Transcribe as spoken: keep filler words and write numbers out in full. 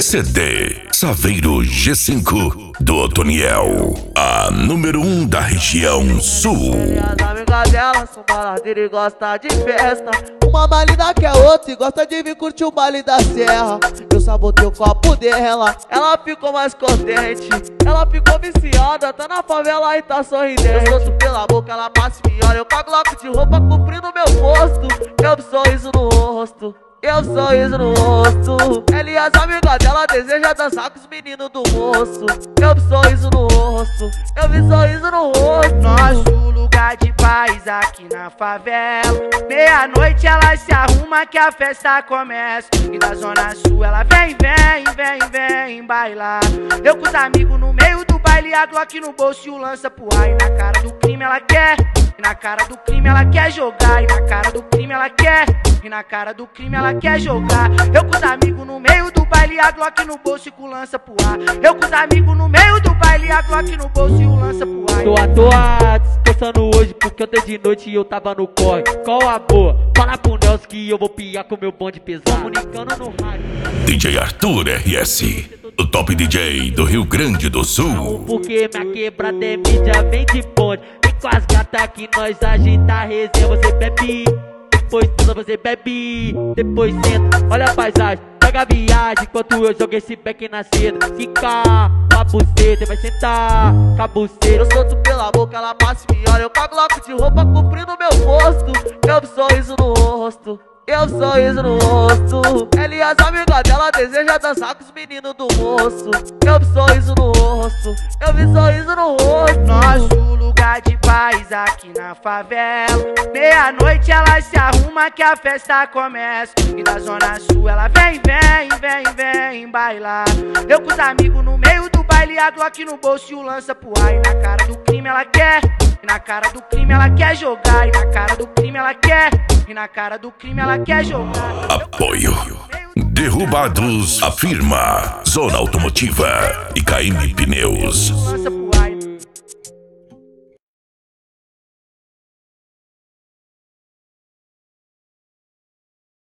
C D Saveiro G cinco do Otoniel, a número um da região sul. As amigas dela são baladeiras e gosta de festa. Uma malida que é outra e gosta de vir curtir o baile da serra. Eu sabotei o copo dela, ela ficou mais contente. Ela ficou viciada, tá na favela e tá sorridente. Eu solto pela boca, ela passa e me olha. Eu com a Glock de roupa cobrindo meu rosto. Eu sorriso no rosto, eu sorriso no rosto. Ela e as amigas dela desejam dançar com os meninos do moço. Eu sorriso no rosto, eu vi sorriso no rosto. Nosso lugar de paz aqui na favela. Meia-noite ela se arruma que a festa começa. E da zona sul ela vem, vem, vem, vem bailar. Eu com os amigos no meio do baile, a Glock no bolso e o lança pro ar. E na cara do crime ela quer, e na cara do crime ela quer jogar. E na cara do crime ela quer, e na cara do crime ela quer jogar. Eu com os amigos no meio do baile, a Glock no bolso e com o lança pro ar. Eu com os amigos no meio do baile, a Glock no bolso e o lança pro ar. Tô à toa descansando hoje porque ontem de noite eu tava no corre. Qual a boa? Fala pro Nelson que eu vou piar com meu bonde pesado. Comunicando no rádio. D J Arthur R S, o top D J do Rio Grande do Sul. Porque minha quebrada é mídia, vem de bonde. Vem com as gatas que nós agita a resenha. Você bebe, depois tudo você bebe, depois senta, olha a paisagem, pega a viagem. Enquanto eu jogo esse back na seda, fica com a buceta, vai sentar com a buceta. Eu solto pela boca, ela passa e me olha. Eu com a Glock de roupa cobrindo meu rosto. Eu sorriso no rosto, eu sorriso no rosto. Ela e as amigas dela desejam dançar com os meninos do moço. Eu sorriso no rosto, eu vi sorriso no rosto. Nosso lugar de paz aqui na favela. Meia-noite ela se arruma que a festa começa. E da zona sul ela vem, vem, vem, vem bailar. Eu com os amigos no meio do baile, a Glock no bolso e o lança pro ar. E na cara do crime ela quer, e na cara do crime ela quer jogar. E na cara do crime ela quer, e na cara do crime ela quer jogar. Apoio Derrubados, afirma Zona Automotiva e K M Pneus. Lança pro